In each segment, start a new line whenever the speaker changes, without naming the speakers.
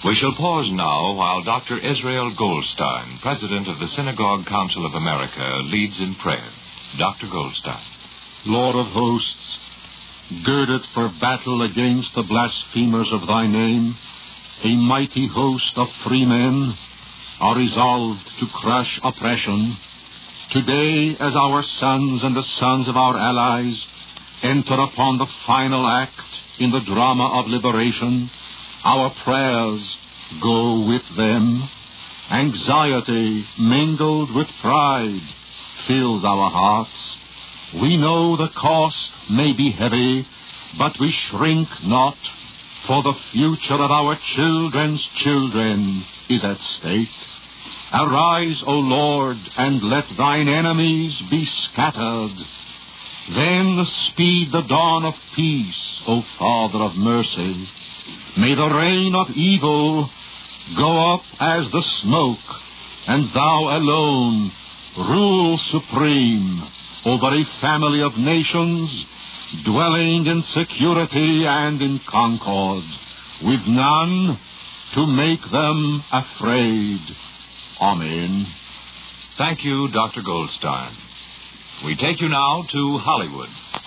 We shall pause now while Dr. Israel Goldstein, president of the Synagogue Council of America, leads in prayer. Dr. Goldstein.
Lord of hosts, girded for battle against the blasphemers of thy name, a mighty host of free men are resolved to crush oppression. Today, as our sons and the sons of our allies enter upon the final act in the drama of liberation, our prayers go with them. Anxiety mingled with pride fills our hearts. We know the cost may be heavy, but we shrink not, for the future of our children's children is at stake. Arise, O Lord, and let thine enemies be scattered. Then speed the dawn of peace, O Father of mercy. May the reign of evil go up as the smoke, and thou alone rule supreme over a family of nations dwelling in security and in concord, with none to make them afraid. Amen.
Thank you, Dr. Goldstein. We take you now to Hollywood.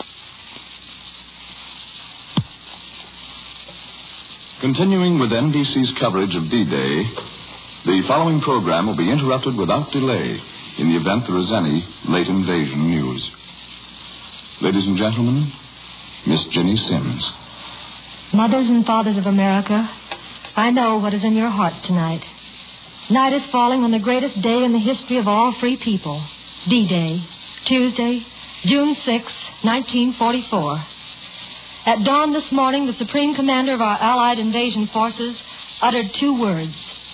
Continuing with NBC's coverage of D-Day, the following program will be interrupted without delay in the event there is any late invasion news. Ladies and gentlemen, Miss Ginny Sims.
Mothers and fathers of America, I know what is in your hearts tonight. Night is falling on the greatest day in the history of all free people, D-Day, Tuesday, June 6, 1944. At dawn this morning, the Supreme Commander of our Allied invasion forces uttered two words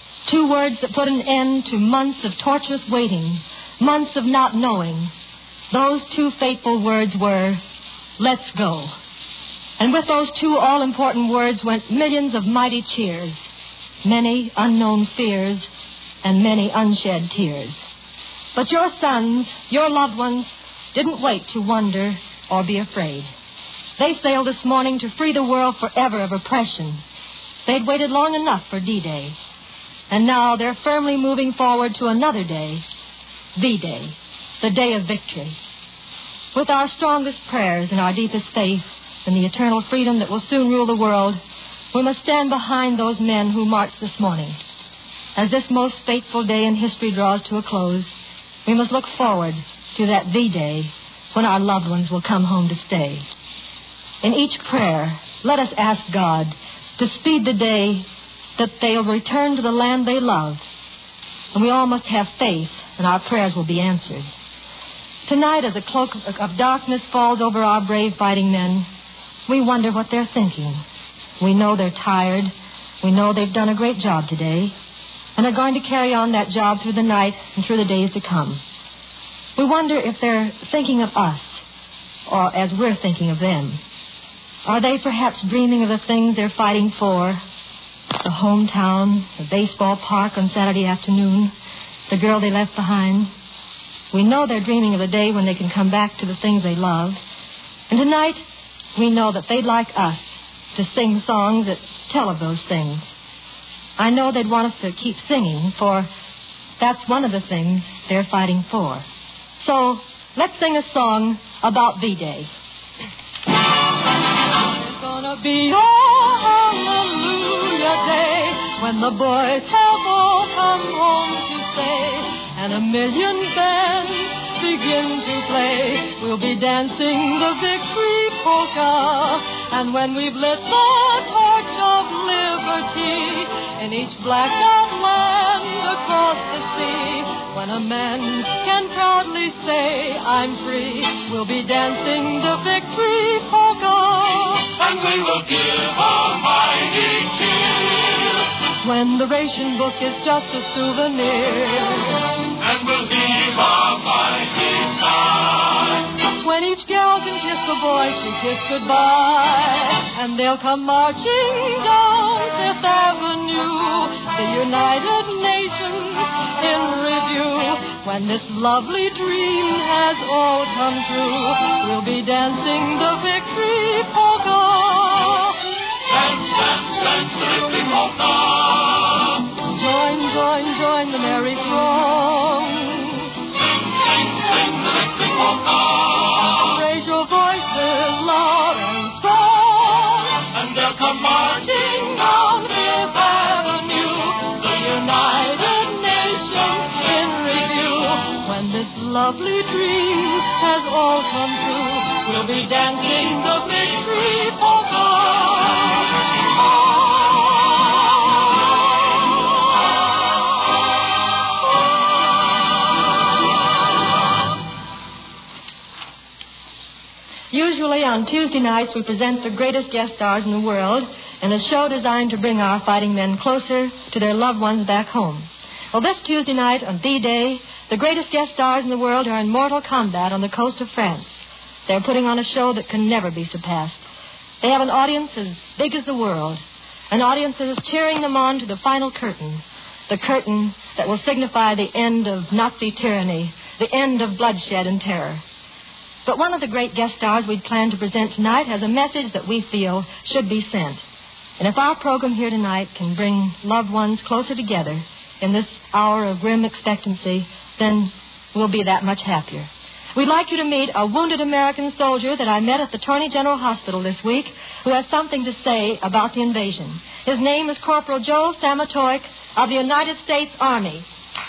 that put an end to months of torturous waiting, months of not knowing. Those two fateful words were, "Let's go." And with those two all-important words went millions of mighty cheers, many unknown fears, and many unshed tears. But your sons, your loved ones, didn't wait to wonder or be afraid. They sailed this morning to free the world forever of oppression. They'd waited long enough for D-Day. And now they're firmly moving forward to another day, V-Day, the day of victory. With our strongest prayers and our deepest faith in the eternal freedom that will soon rule the world, we must stand behind those men who marched this morning. As this most fateful day in history draws to a close, we must look forward to that V-Day when our loved ones will come home to stay. In each prayer, let us ask God to speed the day that they'll return to the land they love. And we all must have faith, and our prayers will be answered. Tonight, as a cloak of darkness falls over our brave fighting men, we wonder what they're thinking. We know they're tired. We know they've done a great job today, and are going to carry on that job through the night and through the days to come. We wonder if they're thinking of us, or as we're thinking of them. Are they perhaps dreaming of the things they're fighting for? The hometown, the baseball park on Saturday afternoon, the girl they left behind. We know they're dreaming of the day when they can come back to the things they love. And tonight, we know that they'd like us to sing songs that tell of those things. I know they'd want us to keep singing, for that's one of the things they're fighting for. So, let's sing a song about V-Day. It's gonna be a hallelujah day when the boys have all come home to stay, and a million bands begin to play. We'll be dancing the victory polka, and when we've lit the torch of liberty in each blackout land across the sea, when a man can proudly say, "I'm free," we'll be dancing the victory polka,
and we will give a mighty cheer.
When the ration book is just a souvenir,
and we'll heave a mighty sigh.
When each girl can kiss the boy she kissed goodbye, and they'll come marching down Fifth Avenue, the United Nations in review. When this lovely dream has all come true, we'll be dancing the victory polka.
Dance, dance, dance the victory polka.
lovely dream has all come true. We'll be dancing the victory polka. Usually on Tuesday nights, we present the greatest guest stars in the world in a show designed to bring our fighting men closer to their loved ones back home. Well, this Tuesday night on D-Day, the greatest guest stars in the world are in mortal combat on the coast of France. They're putting on a show that can never be surpassed. They have an audience as big as the world, an audience that is cheering them on to the final curtain, the curtain that will signify the end of Nazi tyranny, the end of bloodshed and terror. But one of the great guest stars we'd planned to present tonight has a message that we feel should be sent. And if our program here tonight can bring loved ones closer together in this hour of grim expectancy, then we'll be that much happier. We'd like you to meet a wounded American soldier that I met at the Attorney General Hospital this week who has something to say about the invasion. His name is Corporal Joe Samatoik of the United States Army.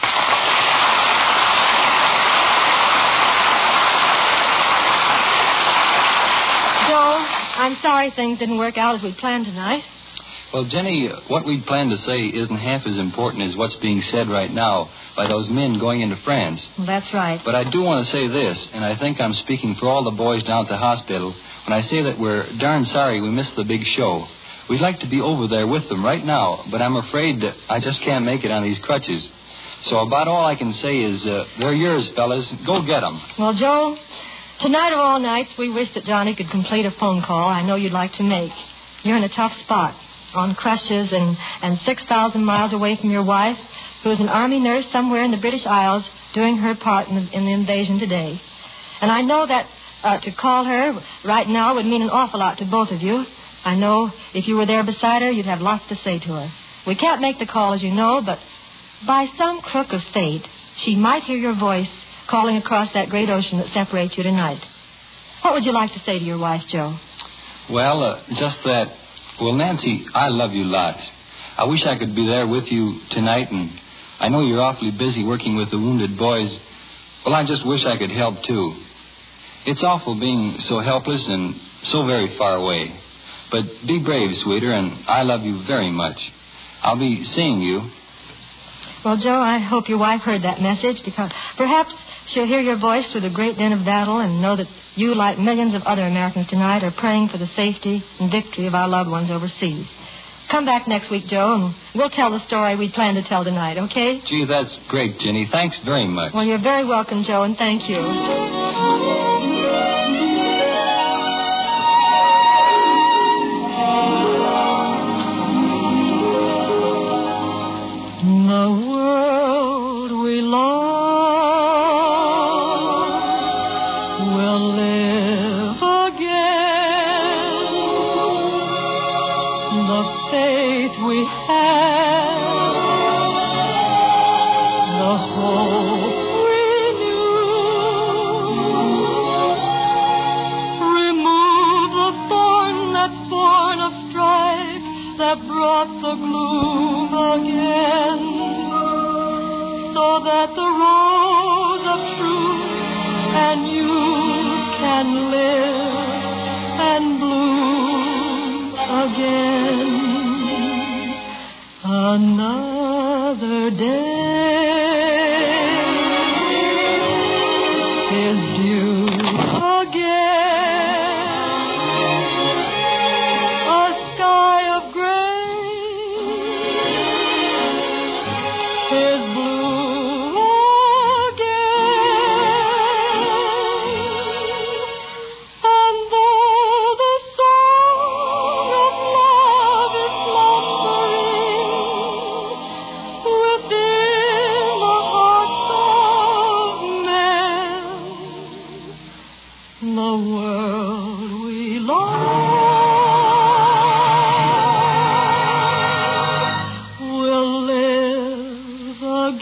Joe, I'm sorry things didn't work out as we planned tonight.
Well, Jenny, what we'd planned to say isn't half as important as what's being said right now by those men going into France.
That's right.
But I do want to say this, and I think I'm speaking for all the boys down at the hospital when I say that we're darn sorry we missed the big show. We'd like to be over there with them right now, but I'm afraid that I just can't make it on these crutches. So about all I can say is, they're yours, fellas. Go get them.
Well, Joe, tonight of all nights, we wish that Johnny could complete a phone call I know you'd like to make. You're in a tough spot, on crutches and 6,000 miles away from your wife, who is an Army nurse somewhere in the British Isles doing her part in the invasion today. And I know that to call her right now would mean an awful lot to both of you. I know if you were there beside her, you'd have lots to say to her. We can't make the call, as you know, but by some crook of fate, she might hear your voice calling across that great ocean that separates you tonight. What would you like to say to your wife, Joe?
Well, just that... Well, Nancy, I love you lots. I wish I could be there with you tonight, and I know you're awfully busy working with the wounded boys. Well, I just wish I could help, too. It's awful being so helpless and so very far away. But be brave, sweeter, and I love you very much. I'll be seeing you.
Well, Joe, I hope your wife heard that message, because perhaps she'll hear your voice through the great din of battle and know that you, like millions of other Americans tonight, are praying for the safety and victory of our loved ones overseas. Come back next week, Joe, and we'll tell the story we plan to tell tonight, okay?
Gee, that's great, Jenny. Thanks very much.
Well, you're very welcome, Joe, and thank you. The world we love will live again. The faith we have, the hope renewed. Remove the thorn that's born of strife, that brought the gloom again, so that the rose of truth and youth can live and bloom again. Another day is due again. A sky of gray is blue again. And though the song of love is fluttering within the hearts of men, the world we love will live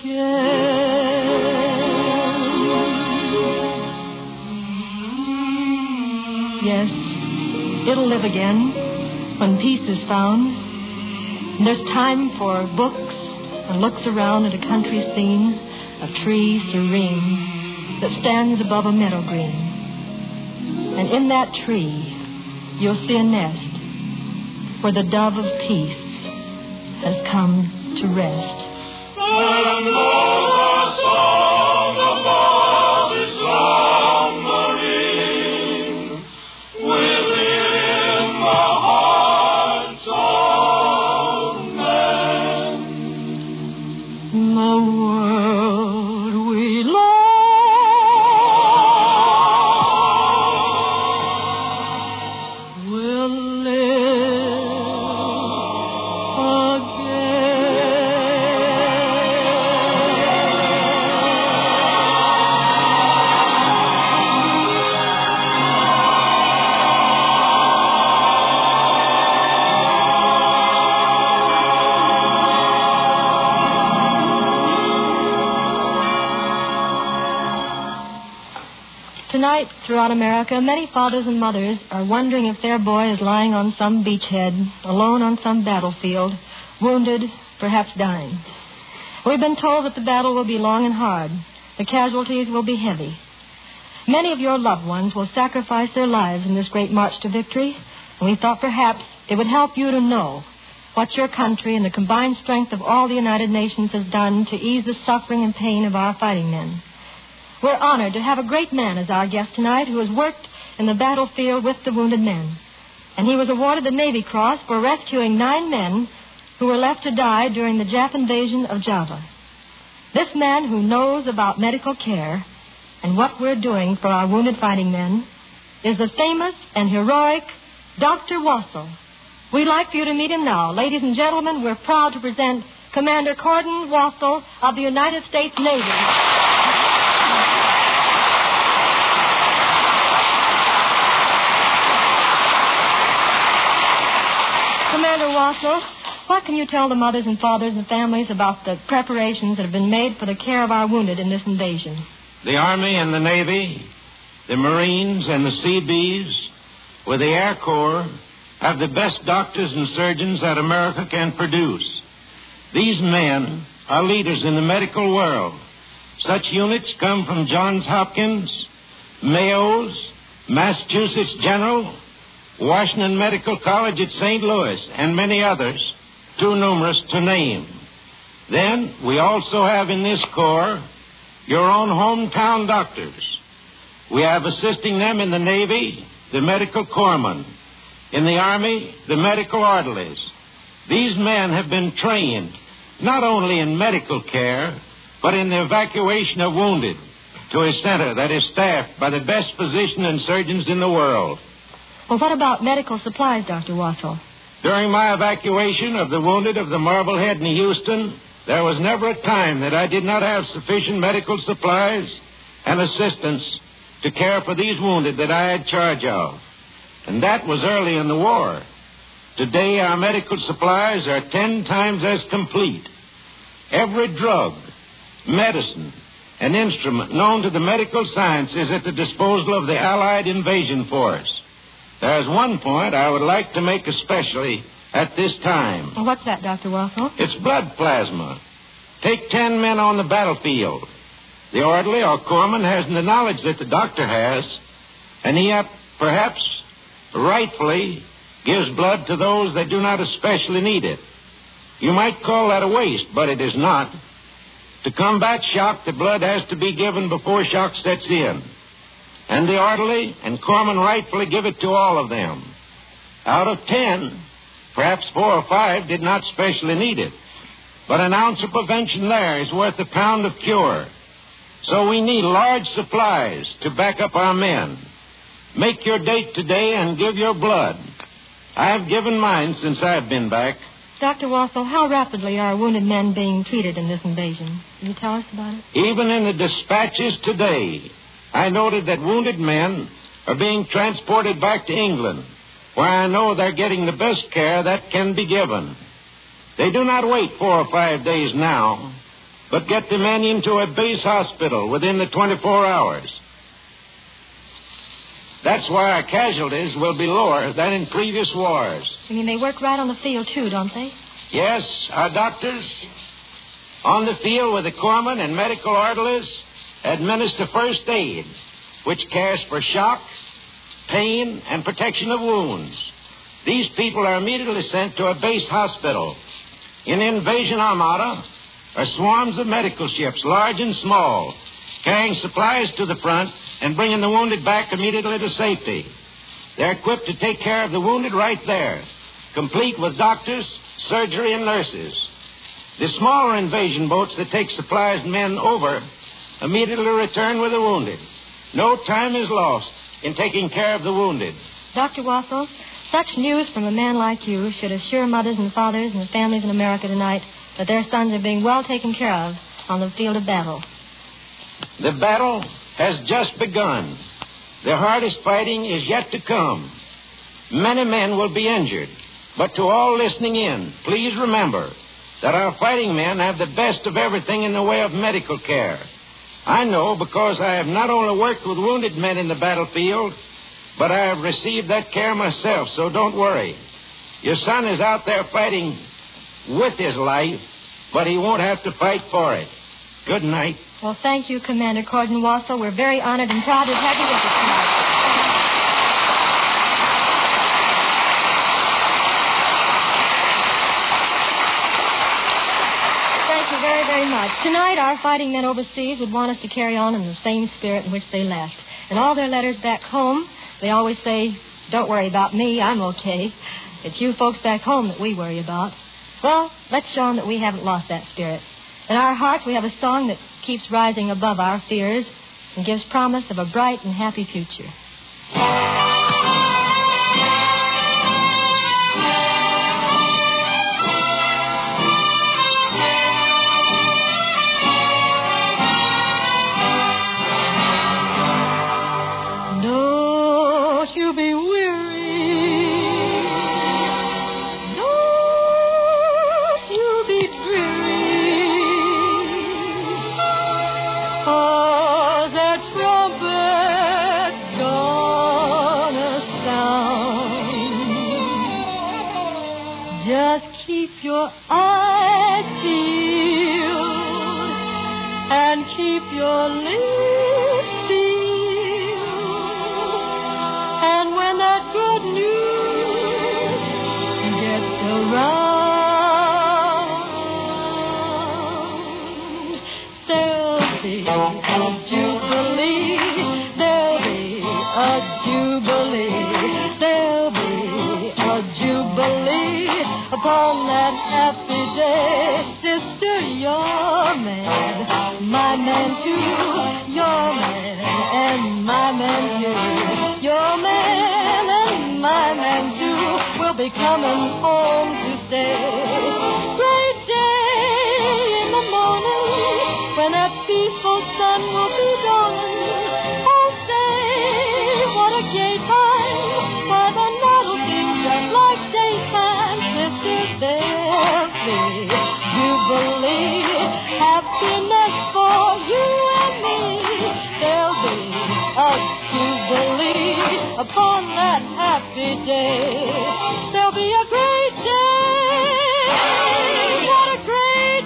again. Yes, it'll live again when peace is found. And there's time for books and looks around at a country scene of trees serene, that stands above a meadow green. And in that tree, you'll see a nest where the dove of peace has come to rest.
And lo, the song above is slumbering within the hearts of men.
The world we love will live Tonight, throughout America, many fathers and mothers are wondering if their boy is lying on some beachhead, alone on some battlefield, wounded, perhaps dying. We've been told that the battle will be long and hard. The casualties will be heavy. Many of your loved ones will sacrifice their lives in this great march to victory, and we thought perhaps it would help you to know what your country and the combined strength of all the United Nations has done to ease the suffering and pain of our fighting men. We're honored to have a great man as our guest tonight who has worked in the battlefield with the wounded men. And he was awarded the Navy Cross for rescuing 9 men who were left to die during the Jap invasion of Java. This man who knows about medical care and what we're doing for our wounded fighting men is the famous and heroic Dr. Wassell. We'd like for you to meet him now. Ladies and gentlemen, we're proud to present Commander Cordon Wassell of the United States Navy. Commander Wassell, what can you tell the mothers and fathers and families about the preparations that have been made for the care of our wounded in this invasion?
The Army and the Navy, the Marines and the Seabees, with the Air Corps, have the best doctors and surgeons that America can produce. These men are leaders in the medical world. Such units come from Johns Hopkins, Mayo's, Massachusetts General, Washington Medical College at St. Louis, and many others, too numerous to name. Then we also have in this Corps your own hometown doctors. We have assisting them in the Navy, the medical corpsmen. In the Army, the medical orderlies. These men have been trained not only in medical care, but in the evacuation of wounded to a center that is staffed by the best physicians and surgeons in the world.
Well, what about medical supplies, Dr. Wassell?
During my evacuation of the wounded of the Marblehead in Houston, there was never a time that I did not have sufficient medical supplies and assistance to care for these wounded that I had charge of. And that was early in the war. Today, our medical supplies are 10 times as complete. Every drug, medicine, and instrument known to the medical science is at the disposal of the Allied invasion force. There's one point I would like to make especially at this time.
Well, what's that, Dr. Wassell?
It's blood plasma. Take 10 men on the battlefield. The orderly or corpsman hasn't the knowledge that the doctor has, and he perhaps rightfully gives blood to those that do not especially need it. You might call that a waste, but it is not. To combat shock, the blood has to be given before shock sets in. And the orderly and corpsman rightfully give it to all of them. Out of 10, perhaps 4 or 5 did not specially need it. But an ounce of prevention there is worth a pound of cure. So we need large supplies to back up our men. Make your date today and give your blood. I have given mine since I've been back.
Dr. Wassell, how rapidly are wounded men being treated in this invasion? Can you tell us about it?
Even in the dispatches today, I noted that wounded men are being transported back to England, where I know they're getting the best care that can be given. They do not wait 4 or 5 days now, but get the men into a base hospital within the 24 hours. That's why our casualties will be lower than in previous wars.
You mean they work right on the field, too, don't they?
Yes, our doctors on the field with the corpsmen and medical orderlies administer first aid, which cares for shock, pain, and protection of wounds. These people are immediately sent to a base hospital. In Invasion Armada are swarms of medical ships, large and small, carrying supplies to the front and bringing the wounded back immediately to safety. They're equipped to take care of the wounded right there, complete with doctors, surgery, and nurses. The smaller invasion boats that take supplies and men over immediately return with the wounded. No time is lost in taking care of the wounded.
Dr. Wassel, such news from a man like you should assure mothers and fathers and families in America tonight that their sons are being well taken care of on the field of battle.
The battle has just begun. The hardest fighting is yet to come. Many men will be injured, but to all listening in, please remember that our fighting men have the best of everything in the way of medical care. I know because I have not only worked with wounded men in the battlefield, but I have received that care myself, so don't worry. Your son is out there fighting with his life, but he won't have to fight for it. Good night.
Well, thank you, Commander Corden Wassel. We're very honored and proud to have you with us tonight. Thank you very, very much. Tonight, our fighting men overseas would want us to carry on in the same spirit in which they left. In all their letters back home, they always say, "Don't worry about me, I'm okay. It's you folks back home that we worry about." Well, let's show them that we haven't lost that spirit. In our hearts, we have a song that keeps rising above our fears and gives promise of a bright and happy future. Don't you be weary. Don't you be dreary. For the trumpet's gonna sound. Just keep your eyes peeled and keep your lips sealed. And when that good news gets around, there'll be a jubilee. There'll be a jubilee. There'll be a jubilee upon that happy day. Sister, you're man, my man too. You're man and my man too. Your man and my man too will be coming home to stay. Great day in the morning when that peaceful sun will be dawning. Oh, say, what a gay time, why the night will be just like daytime. Sisters, there'll be jubilee, happiness for you and me. There'll be a jubilee upon that happy day. There'll be a great day. What a great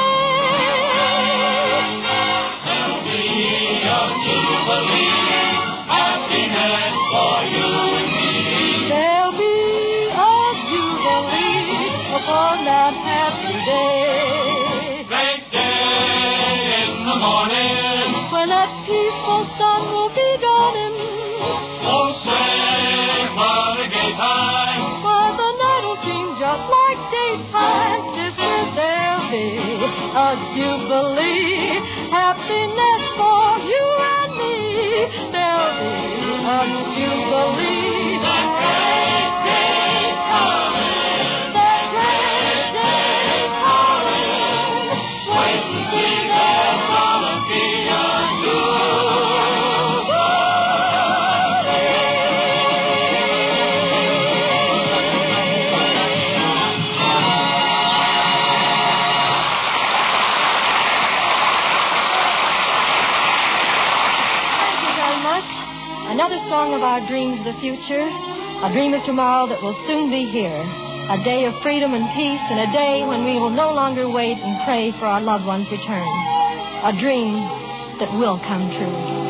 day.
There'll be a jubilee, happiness for you and me.
There'll be a jubilee upon that happy day.
Great day in the morning.
When that peaceful sun will be dawning.
Oh, say, what a gay time.
Why, the night will seem just like daytime. Sisters, there'll be a jubilee, happiness for you and me. There'll be a jubilee.
That great day coming.
That great day coming.
Wait and see, there's gonna be a
Another song of our dreams of the future, a dream of tomorrow that will soon be here, a day of freedom and peace, and a day when we will no longer wait and pray for our loved ones' return. A dream that will come true.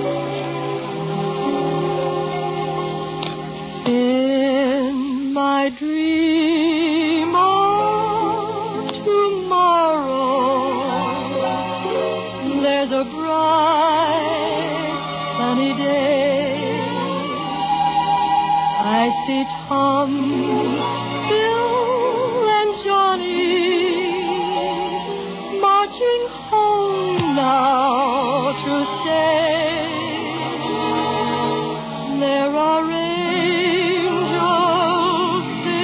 In my dream of tomorrow, there's a bright sunny day. I see Tom, Bill, and Johnny marching home now to stay. There are angels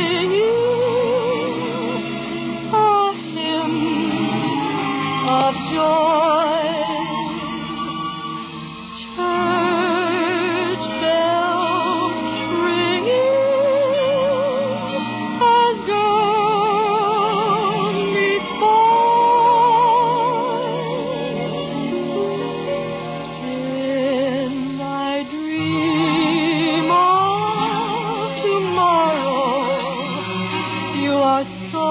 singing a hymn of joy. Church bells ringing as girls meet boys. In my dream of tomorrow, you are so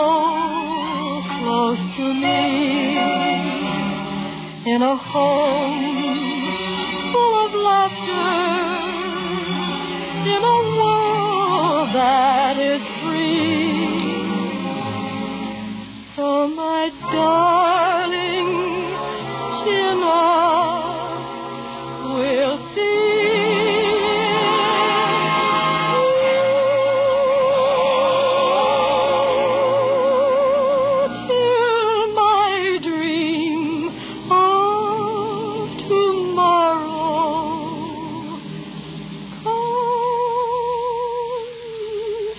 close to me. In a home full of laughter, in a world that is free. So my darling Chinna will see till my dream of tomorrow comes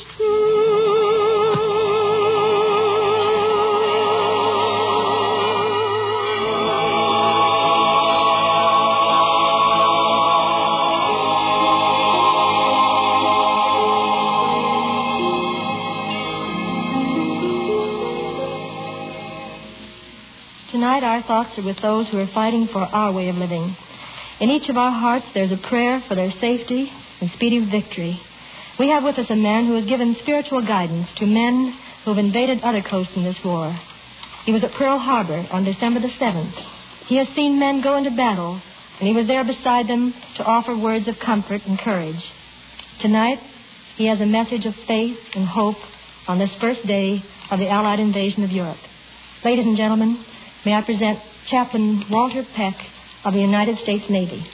Tonight, our thoughts are with those who are fighting for our way of living. In each of our hearts, there's a prayer for their safety and speedy victory. We have with us a man who has given spiritual guidance to men who have invaded other coasts in this war. He was at Pearl Harbor on December the 7th. He has seen men go into battle, and he was there beside them to offer words of comfort and courage. Tonight, he has a message of faith and hope on this first day of the Allied invasion of Europe. Ladies and gentlemen, may I present Chaplain Walter Peck of the United States Navy.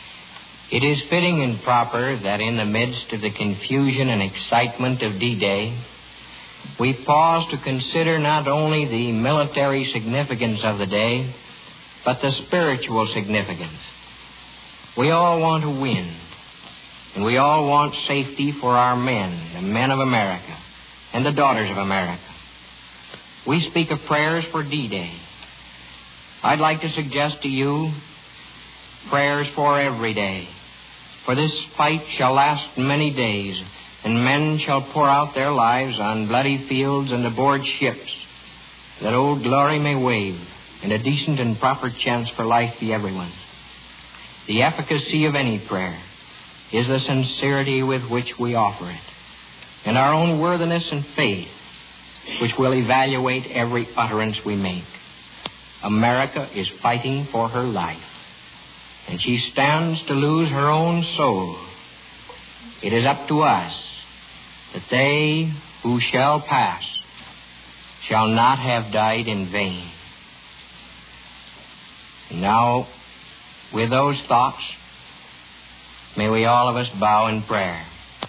It is fitting and proper that in the midst of the confusion and excitement of D-Day, we pause to consider not only the military significance of the day, but the spiritual significance. We all want to win, and we all want safety for our men, the men of America, and the daughters of America. We speak of prayers for D-Day. I'd like to suggest to you prayers for every day. For this fight shall last many days, and men shall pour out their lives on bloody fields and aboard ships, that Old Glory may wave, and a decent and proper chance for life be everyone's. The efficacy of any prayer is the sincerity with which we offer it, and our own worthiness and faith, which will evaluate every utterance we make. America is fighting for her life, and she stands to lose her own soul. It is up to us that they who shall pass shall not have died in vain. Now, with those thoughts, may we all of us bow in prayer.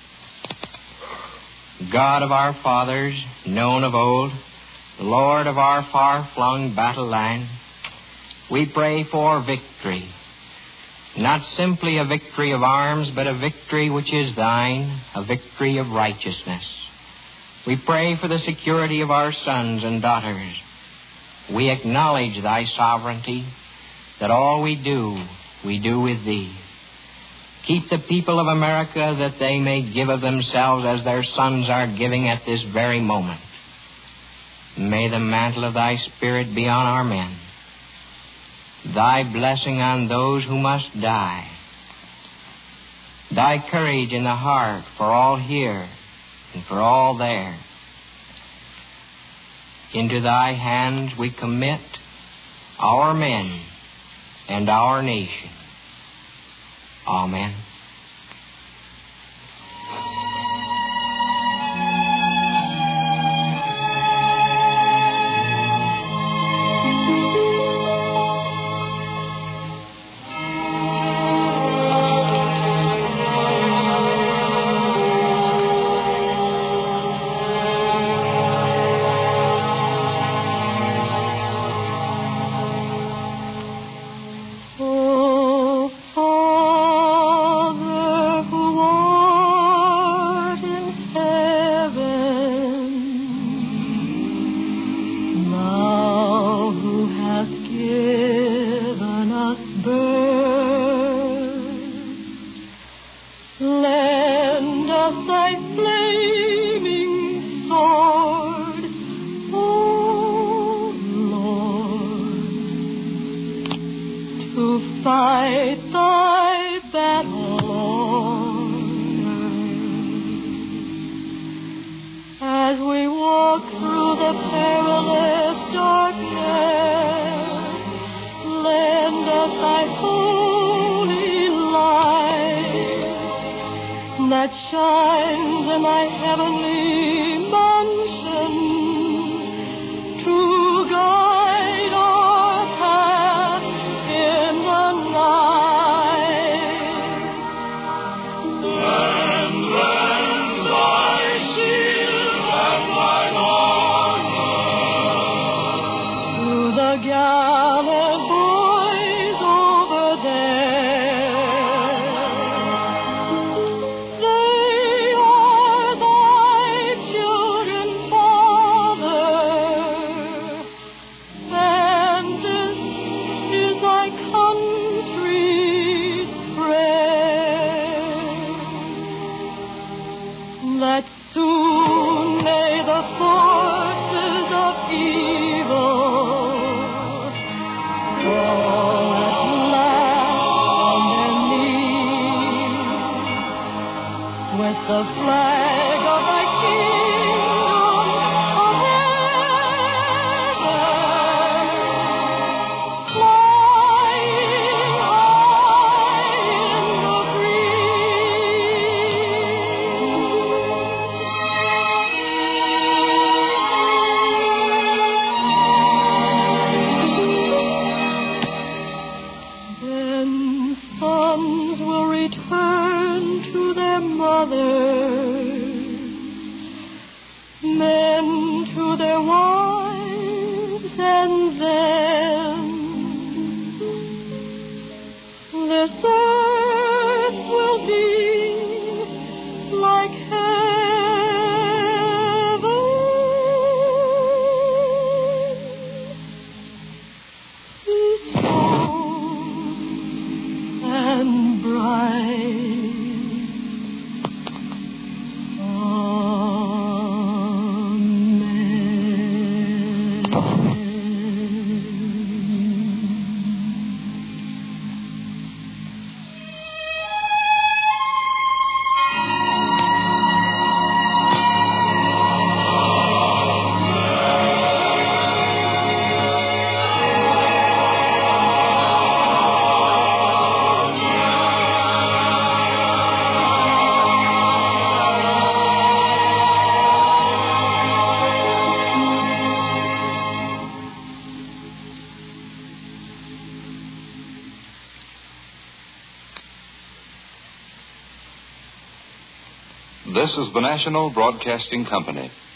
God of our fathers, known of old, the Lord of our far-flung battle line, we pray for victory. Not simply a victory of arms, but a victory which is thine, a victory of righteousness. We pray for the security of our sons and daughters. We acknowledge thy sovereignty, that all we do with thee. Keep the people of America that they may give of themselves as their sons are giving at this very moment. May the mantle of thy Spirit be on our men, thy blessing on those who must die, thy courage in the heart for all here and for all there. Into thy hands we commit our men and our nation. Amen.
Fight thy battle on earth. As we walk through the perilous darkness, lend us thy holy light that shines in thy heavenly mansion to guide our path in the night.
Lend thy shield and thine honor
To the gallant boys over there. They are thy children, Father, and this is thy country's prayer, that soon may the forces of evil fall at last on their knees, with the flag of thy kingdom of heaven flying high in the breeze. Then sons will return to their mothers, men to their wives, and then this earth will be like heaven, peaceful and bright.
This is the National Broadcasting Company.